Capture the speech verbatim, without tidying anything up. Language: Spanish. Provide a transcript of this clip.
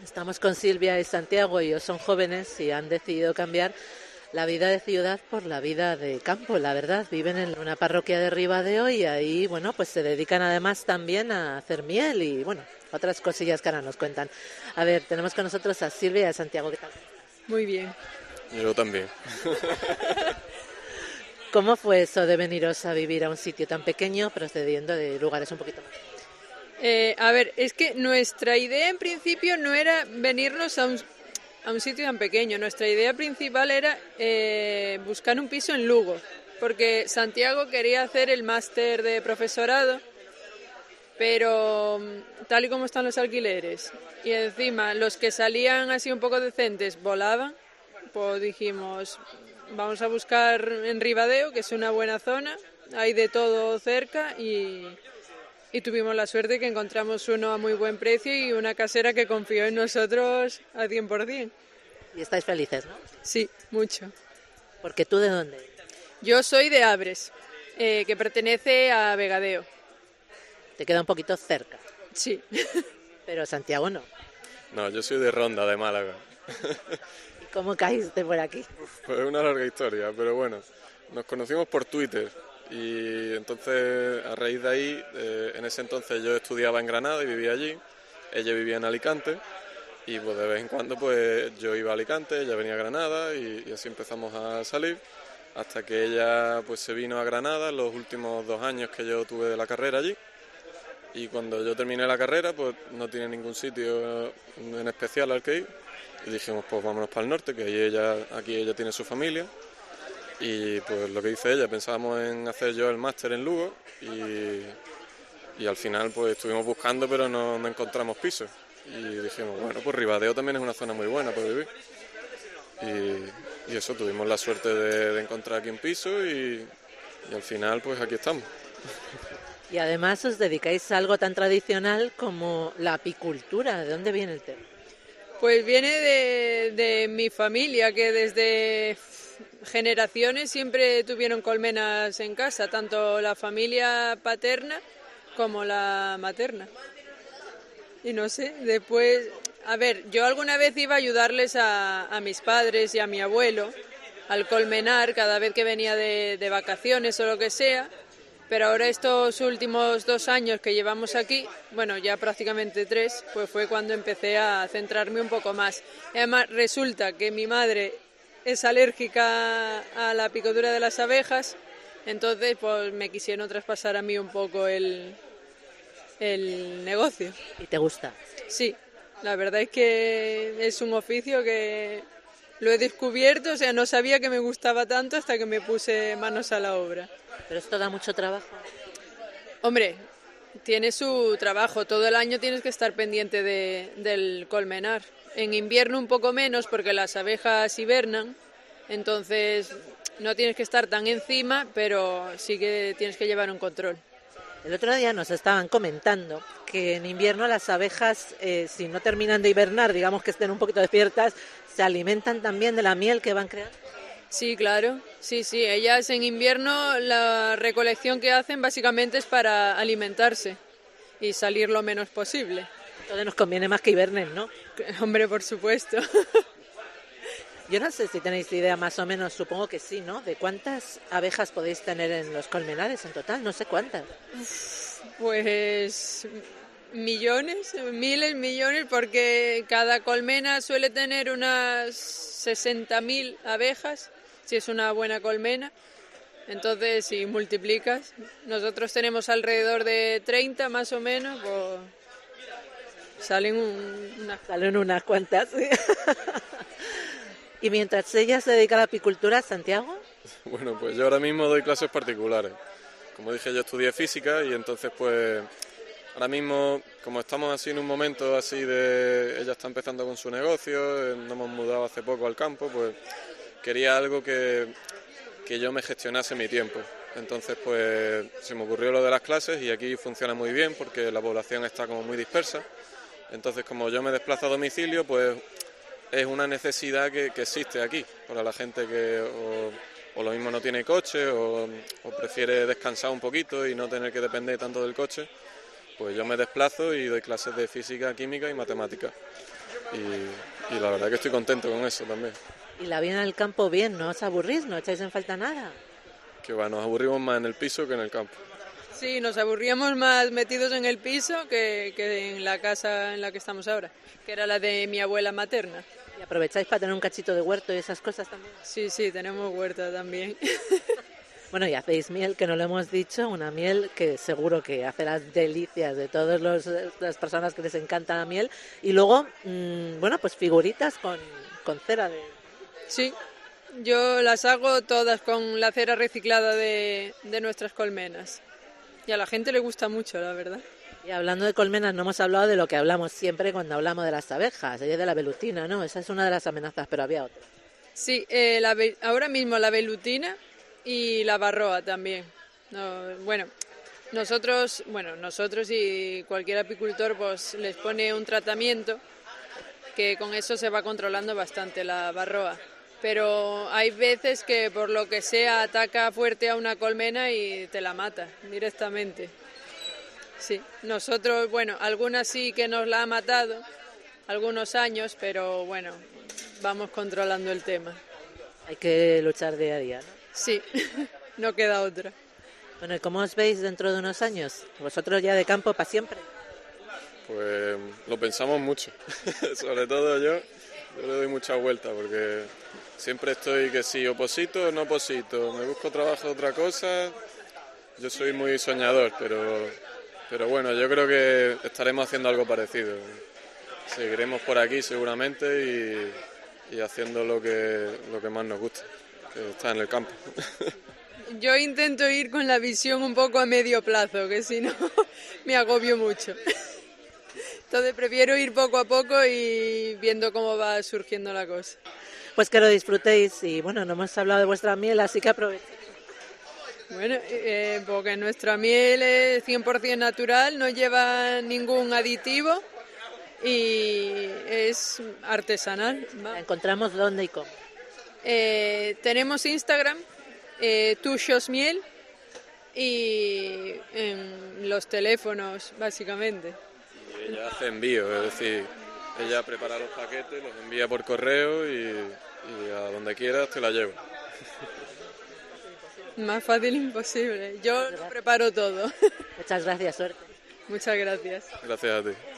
Estamos con Silvia y Santiago, ellos son jóvenes y han decidido cambiar la vida de ciudad por la vida de campo, la verdad. Viven en una parroquia de Ribadeo y ahí, bueno, pues se dedican además también a hacer miel y, bueno, otras cosillas que ahora nos cuentan. A ver, tenemos con nosotros a Silvia y a Santiago. ¿Qué tal? Muy bien. Yo también. ¿Cómo fue eso de veniros a vivir a un sitio tan pequeño, procediendo de lugares un poquito más? Eh, a ver, es que nuestra idea en principio no era venirnos a un, a un sitio tan pequeño. Nuestra idea principal era eh, buscar un piso en Lugo, porque Santiago quería hacer el máster de profesorado, pero tal y como están los alquileres, y encima los que salían así un poco decentes volaban, pues dijimos, vamos a buscar en Ribadeo, que es una buena zona, hay de todo cerca y... Y tuvimos la suerte que encontramos uno a muy buen precio y una casera que confió en nosotros al cien por ciento. Y estáis felices, ¿no? Sí, mucho. Porque tú, ¿de dónde? Yo soy de Abres, eh, que pertenece a Vegadeo. Te queda un poquito cerca. Sí. Pero Santiago no. No, yo soy de Ronda, de Málaga. ¿Y cómo caíste por aquí? Pues es una larga historia, pero bueno, nos conocimos por Twitter. Y entonces, a raíz de ahí, eh, en ese entonces yo estudiaba en Granada y vivía allí, ella vivía en Alicante, y pues de vez en cuando pues yo iba a Alicante, ella venía a Granada, y, y así empezamos a salir, hasta que ella pues se vino a Granada los últimos dos años que yo tuve de la carrera allí, y cuando yo terminé la carrera pues no tiene ningún sitio en especial al que ir, y dijimos pues vámonos para el norte, que ahí ella, aquí ella tiene su familia. Y pues lo que dice ella, pensábamos en hacer yo el máster en Lugo y, y al final pues estuvimos buscando pero no, no encontramos pisos. Y dijimos, bueno, pues Ribadeo también es una zona muy buena para vivir. Y, y eso, tuvimos la suerte de, de encontrar aquí un piso y, y al final pues aquí estamos. Y además os dedicáis a algo tan tradicional como la apicultura. ¿De dónde viene el tema? Pues viene de, de mi familia, que desde generaciones siempre tuvieron colmenas en casa, tanto la familia paterna como la materna. Y no sé, después, a ver, yo alguna vez iba a ayudarles a, a mis padres y a mi abuelo al colmenar cada vez que venía de, de vacaciones o lo que sea, pero ahora estos últimos dos años que llevamos aquí, bueno, ya prácticamente tres, pues fue cuando empecé a centrarme un poco más. Y además resulta que mi madre es alérgica a la picadura de las abejas, entonces pues me quisieron traspasar a mí un poco el, el negocio. ¿Y te gusta? Sí, la verdad es que es un oficio que lo he descubierto, o sea, no sabía que me gustaba tanto hasta que me puse manos a la obra. ¿Pero esto da mucho trabajo? Hombre, tiene su trabajo, todo el año tienes que estar pendiente de, del colmenar. En invierno un poco menos porque las abejas hibernan, entonces no tienes que estar tan encima, pero sí que tienes que llevar un control. El otro día nos estaban comentando que en invierno las abejas, eh, si no terminan de hibernar, digamos que estén un poquito despiertas, se alimentan también de la miel que van creando. Sí, claro, sí, sí, ellas en invierno la recolección que hacen básicamente es para alimentarse y salir lo menos posible. Entonces nos conviene más que hibernen, ¿no? Hombre, por supuesto. Yo no sé si tenéis idea más o menos, supongo que sí, ¿no? ¿De cuántas abejas podéis tener en los colmenares en total? No sé cuántas. Pues millones, miles, millones, porque cada colmena suele tener unas sesenta mil abejas, si es una buena colmena. Entonces, si multiplicas, nosotros tenemos alrededor de treinta más o menos, pues salen un, unas... Salen unas cuantas, sí. ¿Y mientras ella se dedica a la apicultura, Santiago? Bueno, pues yo ahora mismo doy clases particulares. Como dije, yo estudié física y entonces pues ahora mismo, como estamos así en un momento así de... Ella está empezando con su negocio, nos hemos mudado hace poco al campo, pues quería algo que, que yo me gestionase mi tiempo. Entonces pues se me ocurrió lo de las clases y aquí funciona muy bien porque la población está como muy dispersa. Entonces como yo me desplazo a domicilio, pues es una necesidad que, que existe aquí para la gente que o, o lo mismo no tiene coche o, o prefiere descansar un poquito y no tener que depender tanto del coche. Pues yo me desplazo y doy clases de física, química y matemática. y, y la verdad que estoy contento con eso también. Y la vida en el campo bien, ¿no os aburrís? ¿No echáis en falta nada? Que va, nos aburrimos más en el piso que en el campo. Sí, nos aburríamos más metidos en el piso que, que en la casa en la que estamos ahora, que era la de mi abuela materna. ¿Y aprovecháis para tener un cachito de huerto y esas cosas también? Sí, sí, tenemos huerta también. Bueno, y hacéis miel, que no lo hemos dicho, una miel que seguro que hace las delicias de todas las personas que les encanta la miel. Y luego, mmm, bueno, pues figuritas con, con cera de... Sí, yo las hago todas con la cera reciclada de, de nuestras colmenas. Y a la gente le gusta mucho, la verdad. Y hablando de colmenas, no hemos hablado de lo que hablamos siempre cuando hablamos de las abejas, ella de la velutina, ¿no? Esa es una de las amenazas, pero había otra. Sí, eh, la, ahora mismo la velutina y la varroa también. No, bueno, nosotros, bueno, nosotros y cualquier apicultor pues les pone un tratamiento que con eso se va controlando bastante la varroa. Pero hay veces que por lo que sea ataca fuerte a una colmena y te la mata directamente. Sí, nosotros, bueno, algunas sí que nos la ha matado, algunos años, pero bueno, vamos controlando el tema. Hay que luchar día a día, ¿no? Sí, no queda otra. Bueno, ¿y cómo os veis dentro de unos años? ¿Vosotros ya de campo para siempre? Pues lo pensamos mucho, sobre todo yo, yo le doy mucha vuelta porque siempre estoy que sí, oposito o no oposito, me busco trabajo de otra cosa, yo soy muy soñador, pero, pero bueno, yo creo que estaremos haciendo algo parecido, seguiremos por aquí seguramente y, y haciendo lo que, lo que más nos gusta, que está en el campo. Yo intento ir con la visión un poco a medio plazo, que si no me agobio mucho. Entonces prefiero ir poco a poco y viendo cómo va surgiendo la cosa. Pues que lo disfrutéis y bueno, no hemos hablado de vuestra miel, así que aprovechéis. Bueno, eh, porque nuestra miel es cien por ciento natural, no lleva ningún aditivo y es artesanal. ¿Va? ¿La encontramos dónde y cómo? Eh, tenemos Instagram, eh, Tushos Miel, y en los teléfonos, básicamente. Y ella hace envío, es decir, ella prepara los paquetes, los envía por correo y, y a donde quieras te la llevo. Más fácil imposible. Yo lo preparo todo. Muchas gracias, suerte. Muchas gracias. Gracias a ti.